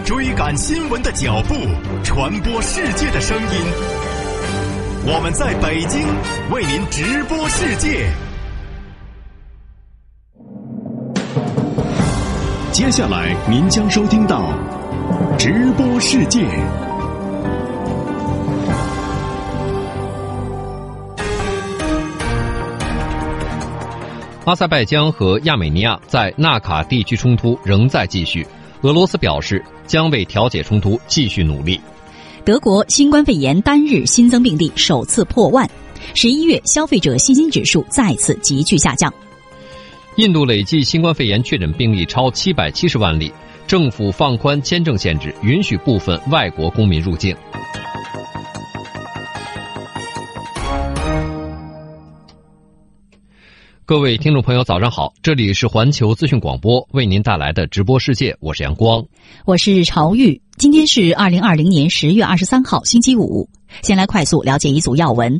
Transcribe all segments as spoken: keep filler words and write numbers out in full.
追赶新闻的脚步，传播世界的声音。我们在北京为您直播世界。接下来您将收听到直播世界。 阿塞拜疆和亚美尼亚在纳卡地区冲突仍在继续，俄罗斯表示将为调解冲突继续努力。 德国新冠肺炎单日新增病例首次破万，十一月消费者信心指数再次急剧下降。 印度累计新冠肺炎确诊病例超七百七十万例，政府放宽签证限制，允许部分外国公民入境。各位听众朋友早上好，这里是环球资讯广播为您带来的直播世界，我是阳光， 我是朝玉。今天是二零二零年十月二十三号星期五，先来快速了解一组要闻。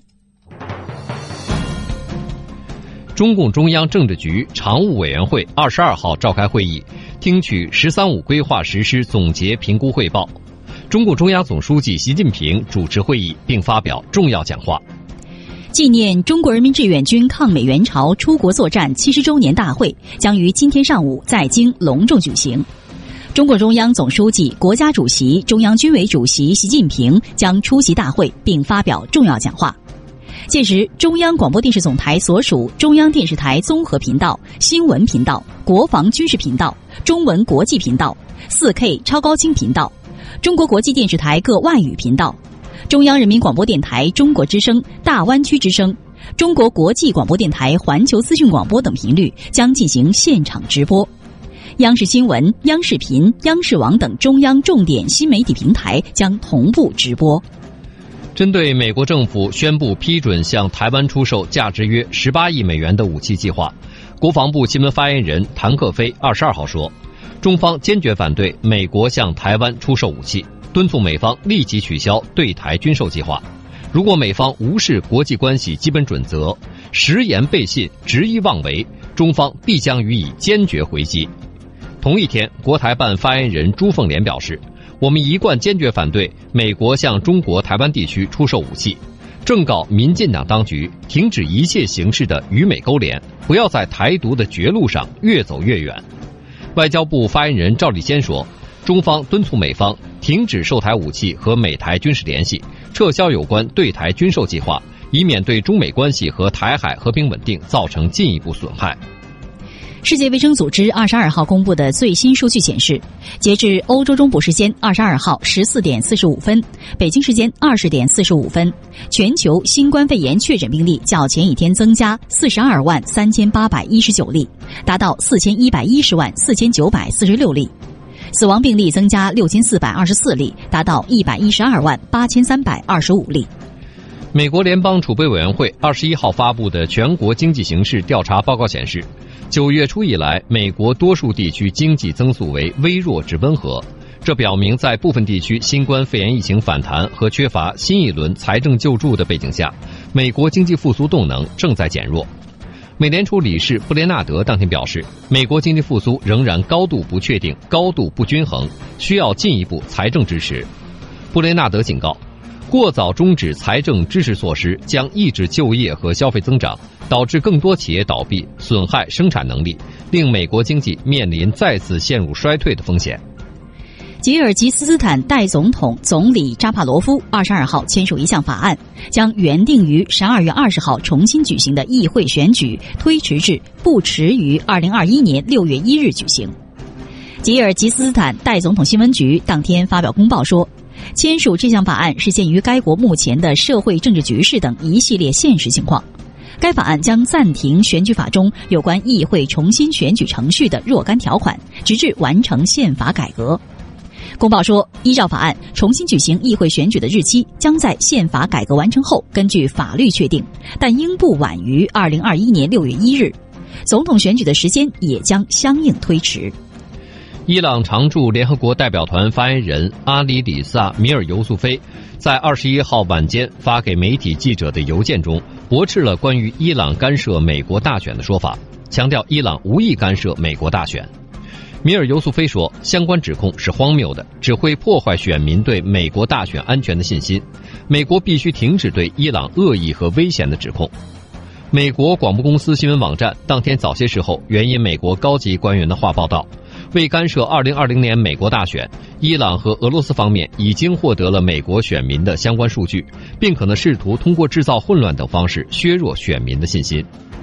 中共中央政治局常务委员会二十二号召开会议，听取“十三五”规划实施总结评估汇报。中共中央总书记习近平主持会议并发表重要讲话。 纪念中国人民志愿军抗美援朝出国作战七十周年大会将于今天上午在京隆重举行。中共中央总书记、国家主席、中央军委主席习近平将出席大会并发表重要讲话。届时，中央广播电视总台所属中央电视台综合频道、新闻频道、国防军事频道、中文国际频道、四 K 超高清频道、中国国际电视台各外语频道、中央人民广播电台中国之声、大湾区之声、中国国际广播电台环球资讯广播等频率将进行现场直播。央视新闻、央视频、央视网等中央重点新媒体平台将同步直播。 针对美国政府宣布批准向台湾出售价值约十八亿美元的武器计划，国防部新闻发言人谭克飞二十二号说，中方坚决反对美国向台湾出售武器，敦促美方立即取消对台军售计划。如果美方无视国际关系基本准则，食言背信，执意妄为，中方必将予以坚决回击。同一天，国台办发言人朱凤莲表示，我们一贯坚决反对美国向中国台湾地区出售武器，正告民进党当局停止一切形式的与美勾连，不要在台独的绝路上越走越远。外交部发言人赵立坚说，中方敦促美方停止售台武器和美台军事联系，撤销有关对台军售计划，以免对中美关系和台海和平稳定造成进一步损害。 世界卫生组织二十二号公布的最新数据显示，截至欧洲中部时间二十二号十四点四十五分，北京时间二十点四十五分，全球新冠肺炎确诊病例较前一天增加四十二万三千八百一十九例，达到四千一百一十万四千九百四十六例。死亡病例增加六千四百二十四例，达到一百一十二万八千三百二十五例。 美国联邦储备委员会二十一号发布的全国经济形势调查报告显示，九月初以来，美国多数地区经济增速为微弱至温和，这表明在部分地区新冠肺炎疫情反弹和缺乏新一轮财政救助的背景下，美国经济复苏动能正在减弱。美联储理事布雷纳德当天表示，美国经济复苏仍然高度不确定、高度不均衡，需要进一步财政支持。布雷纳德警告，过早终止财政支持措施将抑制就业和消费增长，导致更多企业倒闭，损害生产能力，令美国经济面临再次陷入衰退的风险。 吉尔吉斯斯坦代总统总理扎帕罗夫二十二号签署一项法案，将原定于十二月二十号重新举行的议会选举推迟至不迟于二零二一年六月一日举行。吉尔吉斯斯坦代总统新闻局当天发表公报说，签署这项法案是鉴于该国目前的社会政治局势等一系列现实情况。该法案将暂停选举法中有关议会重新选举程序的若干条款，直至完成宪法改革。公报说，依照法案，重新举行议会选举的日期将在宪法改革完成后根据法律确定，但应不晚于二零二一年六月一日。总统选举的时间也将相应推迟。 伊朗常驻联合国代表团发言人阿里里萨米尔尤素菲在二十一号晚间发给媒体记者的邮件中，驳斥了关于伊朗干涉美国大选的说法，强调伊朗无意干涉美国大选。 米尔尤素菲说，相关指控是荒谬的，只会破坏选民对美国大选安全的信心。美国必须停止对伊朗恶意和危险的指控。美国广播公司新闻网站当天早些时候援引美国高级官员的话报道，为干涉二零二零年美国大选，伊朗和俄罗斯方面已经获得了美国选民的相关数据，并可能试图通过制造混乱等方式削弱选民的信心。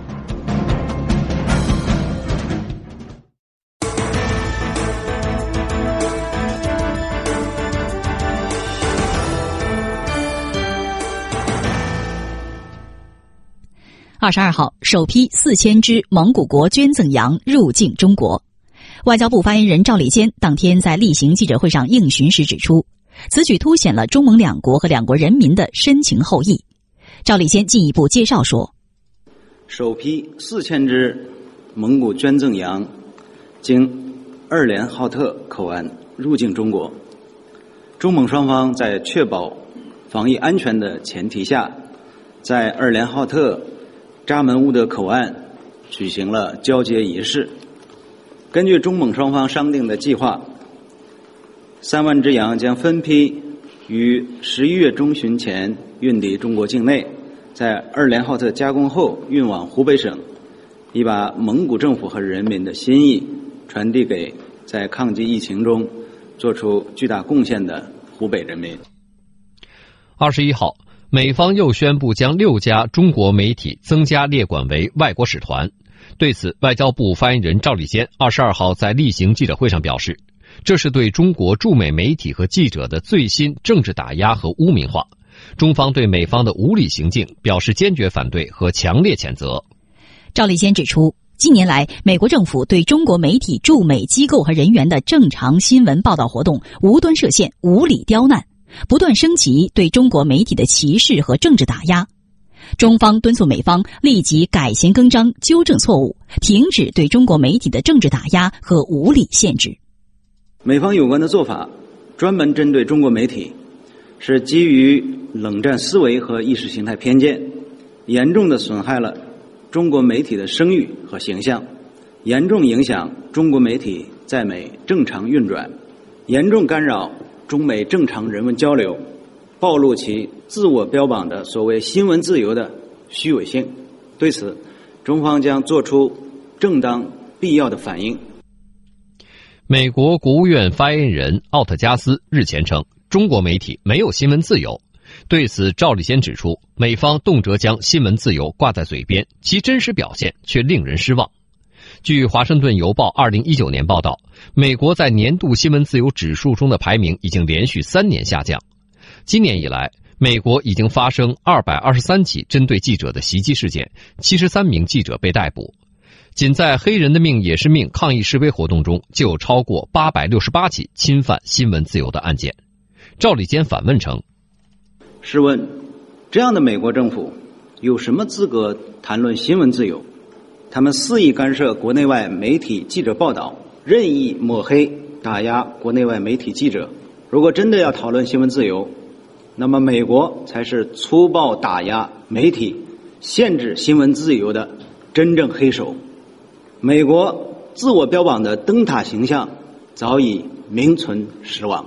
二十二号，首批四千只蒙古国捐赠羊入境中国。外交部发言人赵立坚当天在例行记者会上应询时指出，此举凸显了中蒙两国和两国人民的深情厚谊。赵立坚进一步介绍说， 首批四千只蒙古捐赠羊经二连浩特口岸入境中国，中蒙双方在确保防疫安全的前提下，在二连浩特扎门乌德口岸举行了交接仪式。根据中蒙双方商定的计划，三万只羊将分批于十一月中旬前运抵中国境内，在二连浩特加工后运往湖北省，以把蒙古政府和人民的心意传递给在抗击疫情中做出巨大贡献的湖北人民。 二十一号，美方又宣布将六家中国媒体增加列管为外国使团。对此，外交部发言人赵立坚二十二号在例行记者会上表示，这是对中国驻美媒体和记者的最新政治打压和污名化。中方对美方的无理行径表示坚决反对和强烈谴责。 赵立坚指出，近年来，美国政府对中国媒体驻美机构和人员的正常新闻报道活动无端设限、无理刁难，不断升级对中国媒体的歧视和政治打压。中方敦促美方立即改弦更张，纠正错误，停止对中国媒体的政治打压和无理限制。 美方有关的做法专门针对中国媒体，是基于冷战思维和意识形态偏见，严重地损害了中国媒体的声誉和形象，严重影响中国媒体在美正常运转，严重干扰中美正常人文交流，暴露其自我标榜的所谓新闻自由的虚伪性。对此，中方将作出正当必要的反应。 美国国务院发言人奥特加斯日前称，中国媒体没有新闻自由。对此，赵立坚指出，美方动辄将新闻自由挂在嘴边，其真实表现却令人失望。据《华盛顿邮报》二零一九年报道，美国在年度新闻自由指数中的排名已经连续三年下降。今年以来，美国已经发生二百二十三起针对记者的袭击事件，七十三名记者被逮捕。仅在黑人的命也是命抗议示威活动中，就有超过八百六十八起侵犯新闻自由的案件。赵立坚反问称， 试问，这样的美国政府有什么资格谈论新闻自由？他们肆意干涉国内外媒体记者报道，任意抹黑打压国内外媒体记者。如果真的要讨论新闻自由，那么美国才是粗暴打压媒体、限制新闻自由的真正黑手。美国自我标榜的灯塔形象早已名存实亡。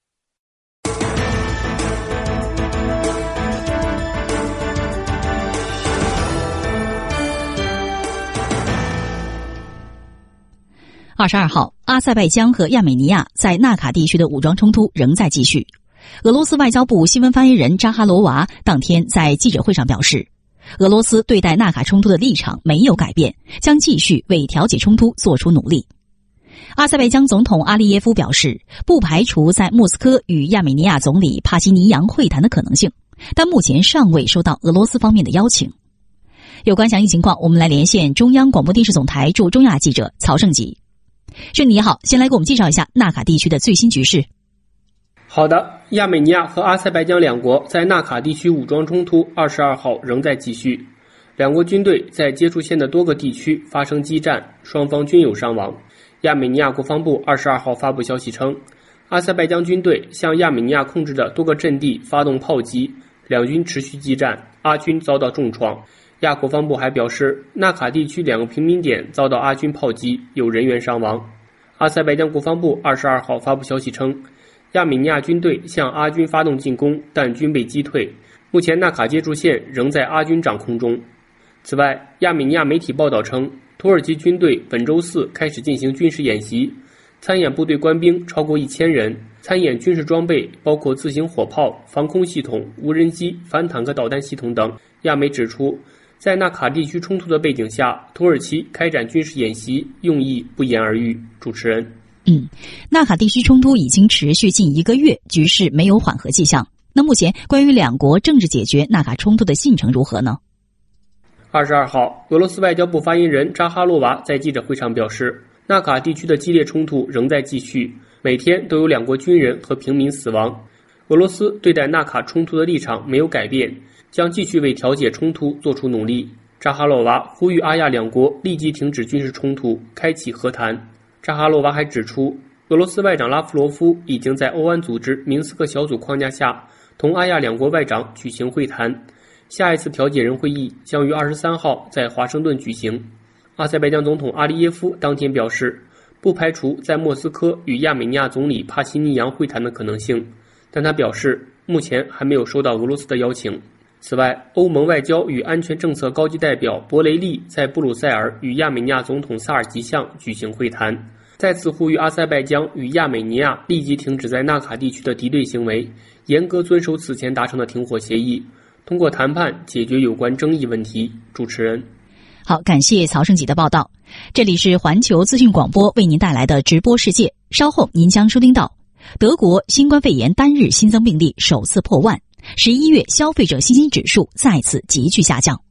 二十二号，阿塞拜疆和亚美尼亚在纳卡地区的武装冲突仍在继续。俄罗斯外交部新闻发言人扎哈罗娃当天在记者会上表示，俄罗斯对待纳卡冲突的立场没有改变，将继续为调解冲突做出努力。阿塞拜疆总统阿利耶夫表示，不排除在莫斯科与亚美尼亚总理帕西尼扬会谈的可能性，但目前尚未收到俄罗斯方面的邀请。有关详细情况，我们来连线中央广播电视总台驻中亚记者曹胜吉。顺你好，先来给我们介绍一下纳卡地区的最新局势。 好的，亚美尼亚和阿塞拜疆两国在纳卡地区武装冲突二十二号仍在继续，两国军队在接触线的多个地区发生激战，双方均有伤亡。亚美尼亚国防部二十二号发布消息称，阿塞拜疆军队向亚美尼亚控制的多个阵地发动炮击，两军持续激战，阿军遭到重创。亚国防部还表示，纳卡地区两个平民点遭到阿军炮击，有人员伤亡。 阿塞拜疆国防部二十二号发布消息称，亚美尼亚军队向阿军发动进攻，但均被击退。目前纳卡接触线仍在阿军掌控中。此外，亚美尼亚媒体报道称，土耳其军队本周四开始进行军事演习，参演部队官兵超过一千人，参演军事装备包括自行火炮、防空系统、无人机、反坦克导弹系统等。亚媒指出，在纳卡地区冲突的背景下，土耳其开展军事演习用意不言而喻。主持人， 嗯，纳卡地区冲突已经持续近一个月，局势没有缓和迹象。那目前关于两国政治解决纳卡冲突的进程如何呢？ 二十二号，俄罗斯外交部发言人扎哈罗娃在记者会上表示，纳卡地区的激烈冲突仍在继续，每天都有两国军人和平民死亡。俄罗斯对待纳卡冲突的立场没有改变，将继续为调解冲突做出努力。扎哈罗娃呼吁阿亚两国立即停止军事冲突，开启和谈。扎哈罗娃还指出，俄罗斯外长拉夫罗夫已经在欧安组织明斯克小组框架下同阿亚两国外长举行会谈，下一次调解人会议将于二十三号在华盛顿举行。阿塞拜疆总统阿利耶夫当天表示，不排除在莫斯科与亚美尼亚总理帕西尼扬会谈的可能性，但他表示目前还没有收到俄罗斯的邀请。此外，欧盟外交与安全政策高级代表博雷利在布鲁塞尔与亚美尼亚总统萨尔吉相举行会谈，再次呼吁阿塞拜疆与亚美尼亚立即停止在纳卡地区的敌对行为，严格遵守此前达成的停火协议，通过谈判解决有关争议问题。主持人， 好，感谢曹胜吉的报道。这里是环球资讯广播为您带来的直播世界，稍后您将收听到德国新冠肺炎单日新增病例首次破万，十一月消费者信心指数再次急剧下降。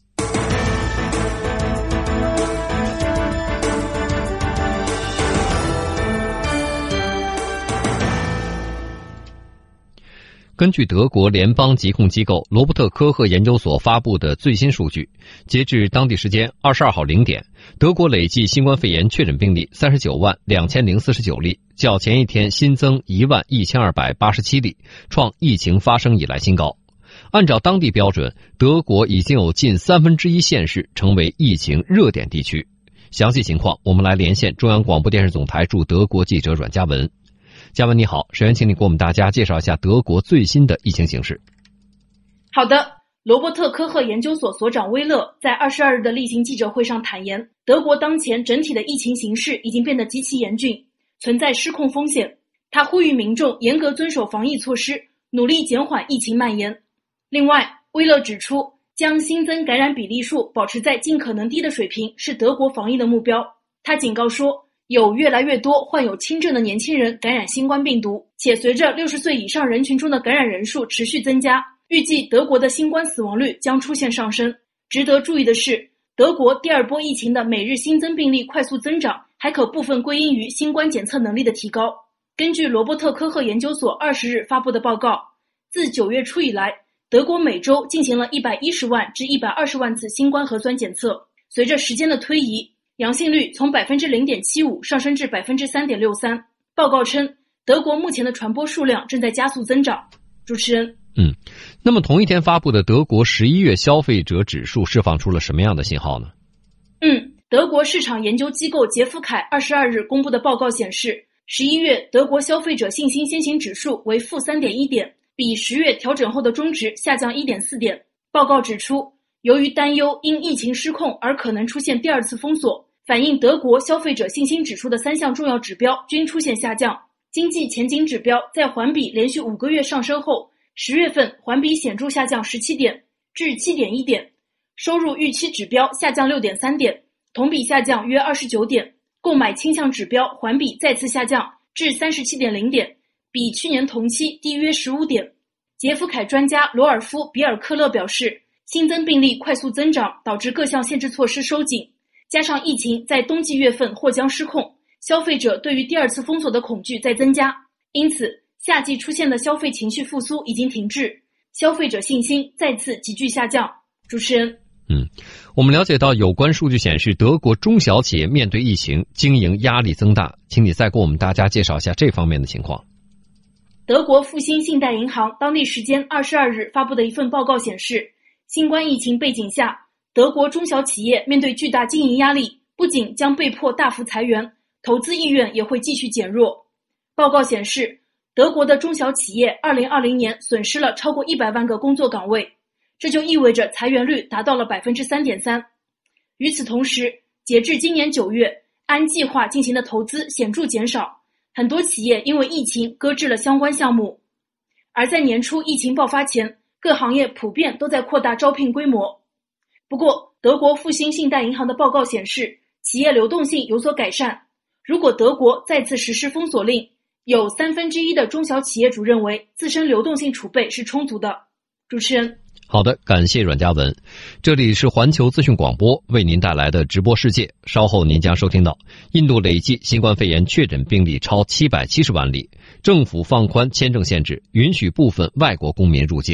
根据德国联邦疾控机构罗伯特科赫研究所发布的最新数据，截至当地时间二十二号零点，德国累计新冠肺炎确诊病例三十九万两千零四十九例，较前一天新增一万一千二百八十七例，创疫情发生以来新高。按照当地标准，德国已经有近三分之一县市成为疫情热点地区。详细情况，我们来连线中央广播电视总台驻德国记者阮嘉文。嘉文你好，首先请你给我们大家介绍一下德国最新的疫情形势。 好的，罗伯特科赫研究所所长威勒在二十二日的例行记者会上坦言，德国当前整体的疫情形势已经变得极其严峻，存在失控风险。他呼吁民众严格遵守防疫措施，努力减缓疫情蔓延。另外，威勒指出，将新增感染比例数保持在尽可能低的水平是德国防疫的目标。他警告说，有越来越多患有轻症的年轻人感染新冠病毒，且随着六十岁以上人群中的感染人数持续增加，预计德国的新冠死亡率将出现上升。值得注意的是，德国第二波疫情的每日新增病例快速增长，还可部分归因于新冠检测能力的提高。根据罗伯特科赫研究所二十日发布的报告，自九月初以来，德国每周进行了一百一十万至一百二十万次新冠核酸检测。随着时间的推移，阳性率从 百分之零点七五 上升至 百分之三点六三。 报告称，德国目前的传播数量正在加速增长。主持人， 嗯，那么同一天发布的德国十一月消费者指数释放出了什么样的信号呢？ 嗯，德国市场研究机构杰夫凯二十二日公布的报告显示，十一月德国消费者信心先行指数为负 三点一 点，比十月调整后的中值下降 一点四 点。报告指出，由于担忧因疫情失控而可能出现第二次封锁，反映德国消费者信心指数的三项重要指标均出现下降。经济前景指标在环比连续五个月上升后，十月份环比显著下降十七点，至 七点一 点。收入预期指标下降 六点三 点，同比下降约二十九点。购买倾向指标环比再次下降至 三十七点零 点，比去年同期低约十五点。杰夫凯专家罗尔夫·比尔克勒表示，新增病例快速增长导致各项限制措施收紧，加上疫情在冬季月份或将失控，消费者对于第二次封锁的恐惧在增加，因此夏季出现的消费情绪复苏已经停滞，消费者信心再次急剧下降。主持人， 嗯，我们了解到有关数据显示，德国中小企业面对疫情经营压力增大，请你再给我们大家介绍一下这方面的情况。 德国复兴信贷银行当地时间二十二日发布的一份报告显示，新冠疫情背景下，德国中小企业面对巨大经营压力，不仅将被迫大幅裁员， 投资意愿也会继续减弱。报告显示，德国的中小企业二零二零年损失了超过一百万个工作岗位，这就意味着裁员率达到了 百分之三点三。 与此同时，截至今年九月，按计划进行的投资显著减少，很多企业因为疫情搁置了相关项目。而在年初疫情爆发前，各行业普遍都在扩大招聘规模。不过，德国复兴信贷银行的报告显示，企业流动性有所改善。如果德国再次实施封锁令，有三分之一的中小企业主认为自身流动性储备是充足的。主持人， 好的，感谢阮嘉文。这里是环球资讯广播为您带来的直播世界，稍后您将收听到印度累计新冠肺炎确诊病例超七百七十万例，政府放宽签证限制，允许部分外国公民入境。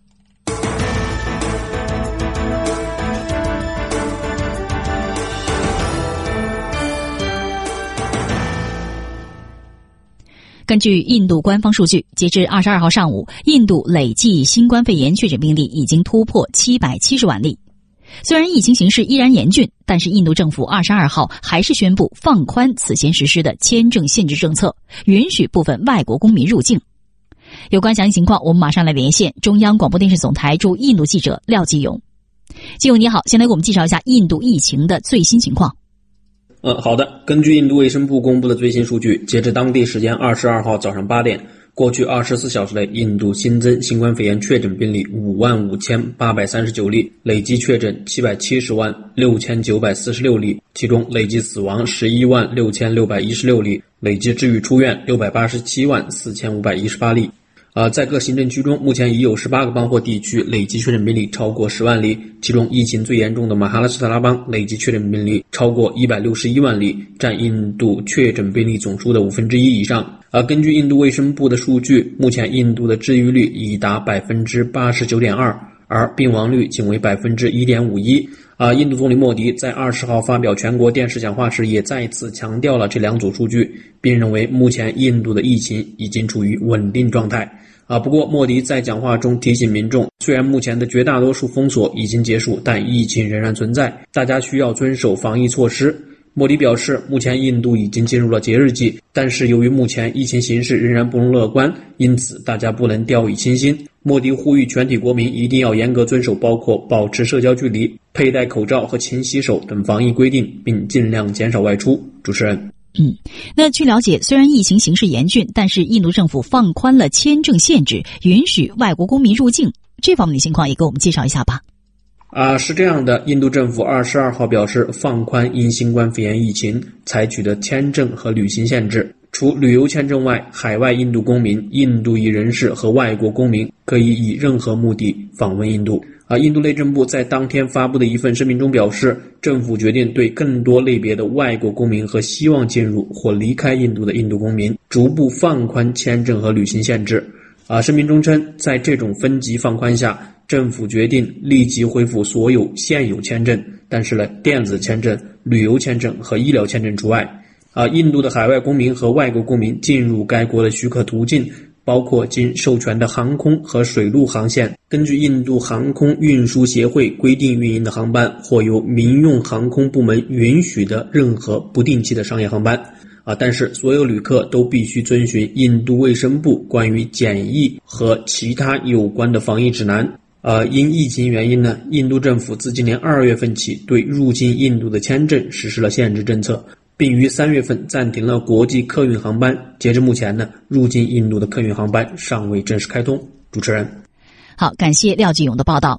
根据印度官方数据，截至二十二号上午，印度累计新冠肺炎确诊病例已经突破七百七十万例。虽然疫情形势依然严峻，但是印度政府二十二号还是宣布放宽此前实施的签证限制政策，允许部分外国公民入境。有关详细情况，我们马上来连线中央广播电视总台驻印度记者廖继勇。继勇你好，先来给我们介绍一下印度疫情的最新情况。 呃，好的。根据印度卫生部公布的最新数据，截至当地时间二十二号早上八点，过去二十四小时内，印度新增新冠肺炎确诊病例五万五千八百三十九例，累计确诊七百七十万六千九百四十六例，其中累计死亡十一万六千六百一十六例，累计治愈出院六百八十七万四千五百一十八例。呃，在各行政区中，目前已有十八个邦或地区累计确诊病例超过十万例，其中疫情最严重的马哈拉施特拉邦累计确诊病例超过一百六十一万例，占印度确诊病例总数的五分之一以上。而根据印度卫生部的数据，目前印度的治愈率已达 百分之八十九点二， 而病亡率仅为 百分之一点五一。啊，印度总理莫迪在二十号发表全国电视讲话时也再次强调了这两组数据，并认为目前印度的疫情已经处于稳定状态。啊，不过莫迪在讲话中提醒民众，虽然目前的绝大多数封锁已经结束，但疫情仍然存在，大家需要遵守防疫措施。莫迪表示，目前印度已经进入了节日季，但是由于目前疫情形势仍然不容乐观，因此大家不能掉以轻心。莫迪呼吁全体国民一定要严格遵守包括保持社交距离、佩戴口罩和勤洗手等防疫规定，并尽量减少外出。主持人。 嗯，那据了解，虽然疫情形势严峻，但是印度政府放宽了签证限制，允许外国公民入境，这方面的情况也给我们介绍一下吧。 啊，是这样的，印度政府二十二号表示，放宽因新冠肺炎疫情采取的签证和旅行限制，除旅游签证外，海外印度公民、印度裔人士和外国公民可以以任何目的访问印度。啊，印度内政部在当天发布的一份声明中表示，政府决定对更多类别的外国公民和希望进入或离开印度的印度公民逐步放宽签证和旅行限制。啊，声明中称，在这种分级放宽下，政府决定立即恢复所有现有签证，但是呢，电子签证、旅游签证和医疗签证除外。啊，印度的海外公民和外国公民进入该国的许可途径包括经授权的航空和水陆航线，根据印度航空运输协会规定运营的航班，或由民用航空部门允许的任何不定期的商业航班。啊，但是所有旅客都必须遵循印度卫生部关于检疫和其他有关的防疫指南。呃，因疫情原因呢，印度政府自今年二月份起对入境印度的签证实施了限制政策，并于三月份暂停了国际客运航班。截至目前呢，入境印度的客运航班尚未正式开通。主持人， 好，感谢廖继勇的报道。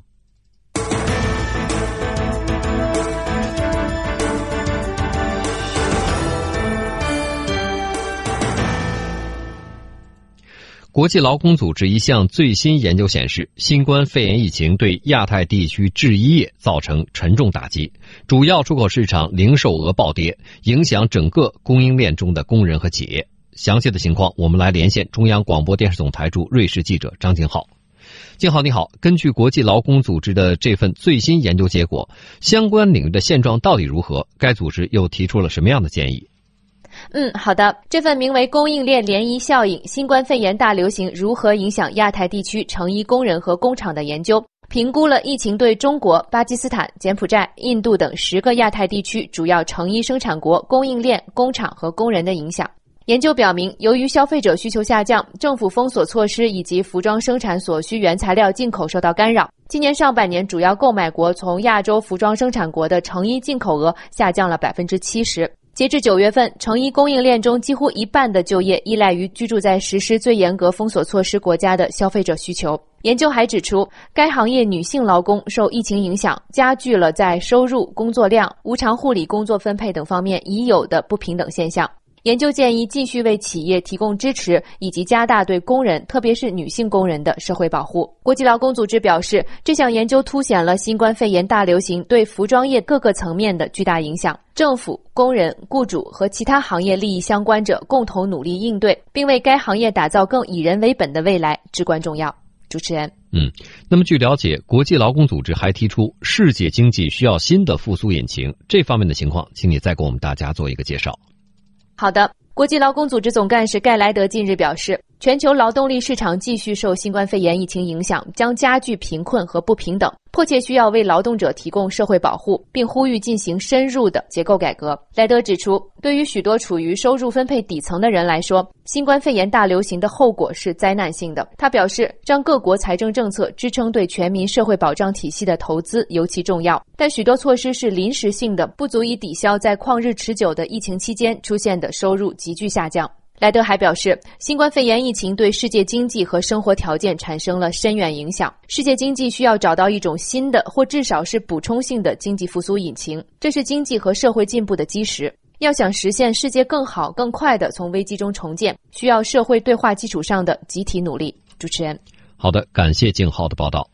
国际劳工组织一项最新研究显示，新冠肺炎疫情对亚太地区制衣业造成沉重打击，主要出口市场零售额暴跌，影响整个供应链中的工人和企业。详细的情况，我们来连线中央广播电视总台驻瑞士记者张静浩。静浩你好，根据国际劳工组织的这份最新研究结果，相关领域的现状到底如何？该组织又提出了什么样的建议？ 嗯，好的。这份名为《供应链涟漪效应：新冠肺炎大流行如何影响亚太地区成衣工人和工厂》的研究， 评估了疫情对中国、巴基斯坦、柬埔寨、印度等十个亚太地区主要成衣生产国供应链、工厂和工人的影响。研究表明，由于消费者需求下降，政府封锁措施以及服装生产所需原材料进口受到干扰。今年上半年，主要购买国从亚洲服装生产国的成衣进口额下降了 百分之七十。截至九月份，成衣供应链中几乎一半的就业依赖于居住在实施最严格封锁措施国家的消费者需求。研究还指出，该行业女性劳工受疫情影响，加剧了在收入、工作量、无偿护理工作分配等方面已有的不平等现象。研究建议继续为企业提供支持，以及加大对工人，特别是女性工人的社会保护。国际劳工组织表示，这项研究凸显了新冠肺炎大流行对服装业各个层面的巨大影响。政府、工人、雇主和其他行业利益相关者共同努力应对，并为该行业打造更以人为本的未来至关重要。主持人， 嗯，那么据了解，国际劳工组织还提出，世界经济需要新的复苏引擎，这方面的情况，请你再给我们大家做一个介绍。 好的，国际劳工组织总干事盖莱德近日表示，全球劳动力市场继续受新冠肺炎疫情影响，将加剧贫困和不平等，迫切需要为劳动者提供社会保护，并呼吁进行深入的结构改革。莱德指出，对于许多处于收入分配底层的人来说，新冠肺炎大流行的后果是灾难性的。他表示，让各国财政政策支撑对全民社会保障体系的投资尤其重要，但许多措施是临时性的，不足以抵消在旷日持久的疫情期间出现的收入急剧下降。莱德还表示，新冠肺炎疫情对世界经济和生活条件产生了深远影响，世界经济需要找到一种新的或至少是补充性的经济复苏引擎，这是经济和社会进步的基石。要想实现世界更好更快地从危机中重建，需要社会对话基础上的集体努力。主持人， 好的，感谢静浩的报道。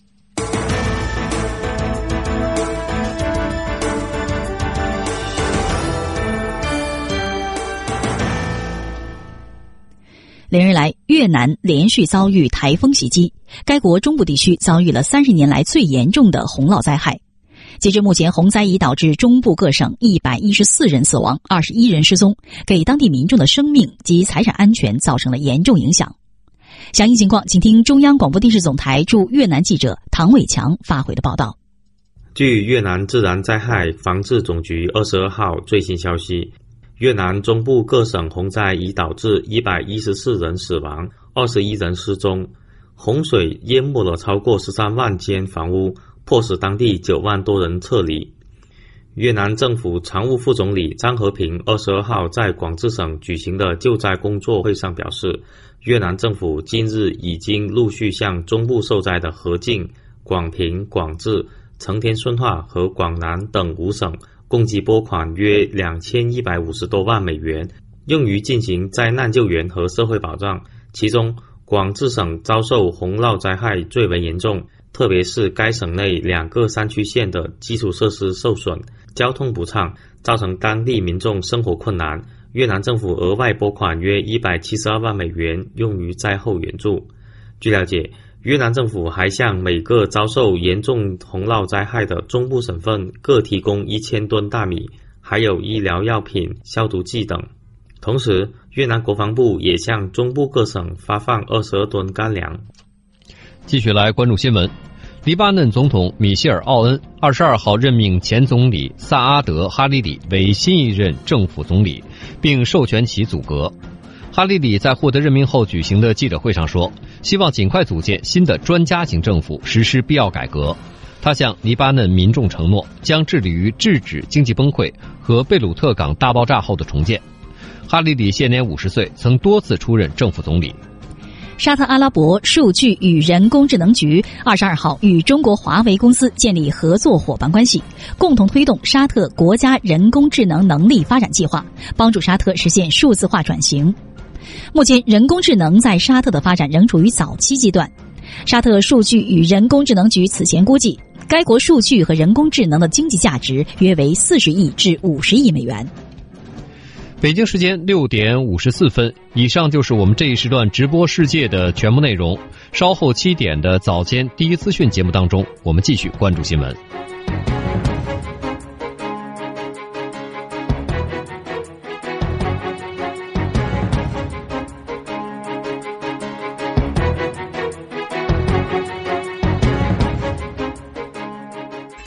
连日来，越南连续遭遇台风袭击，该国中部地区遭遇了三十年来最严重的洪涝灾害。截至目前，洪灾已导致中部各省一百一十四人死亡，二十一人失踪，给当地民众的生命及财产安全造成了严重影响。详细情况，请听中央广播电视总台驻越南记者唐伟强发回的报道。 据越南自然灾害防治总局二十二号最新消息，越南中部各省洪灾已导致一百一十四人死亡，二十一人失踪。洪水淹没了超过十三万间房屋，迫使当地九万多人撤离。越南政府常务副总理张和平二十二号在广治省举行的救灾工作会上表示，越南政府近日已经陆续向中部受灾的河静、广平、广治、成田顺化和广南等五省共计拨款约两千一百五十多万美元，用于进行灾难救援和社会保障。其中，广治省遭受洪涝灾害最为严重，特别是该省内两个山区县的基础设施受损，交通不畅，造成当地民众生活困难。越南政府额外拨款约一百七十二万美元，用于灾后援助。据了解，越南政府还向每个遭受严重洪涝灾害的中部省份各提供一千吨大米，还有医疗药品、消毒剂等。同时，越南国防部也向中部各省发放二十二吨干粮。 继续来关注新闻。黎巴嫩总统米歇尔·奥恩二十二号任命前总理萨阿德·哈里里为新一任政府总理，并授权其组阁。哈里里在获得任命后举行的记者会上说，希望尽快组建新的专家型政府，实施必要改革。他向黎巴嫩民众承诺，将致力于制止经济崩溃和贝鲁特港大爆炸后的重建。哈里里现年五十岁，曾多次出任政府总理。 沙特阿拉伯数据与人工智能局二十二号与中国华为公司建立合作伙伴关系，共同推动沙特国家人工智能能力发展计划，帮助沙特实现数字化转型。目前，人工智能在沙特的发展仍处于早期阶段。沙特数据与人工智能局此前估计，该国数据和人工智能的经济价值约为四十亿至五十亿美元。 北京时间六点五十四分，以上就是我们这一时段直播世界的全部内容。稍后七点的早间第一资讯节目当中，我们继续关注新闻。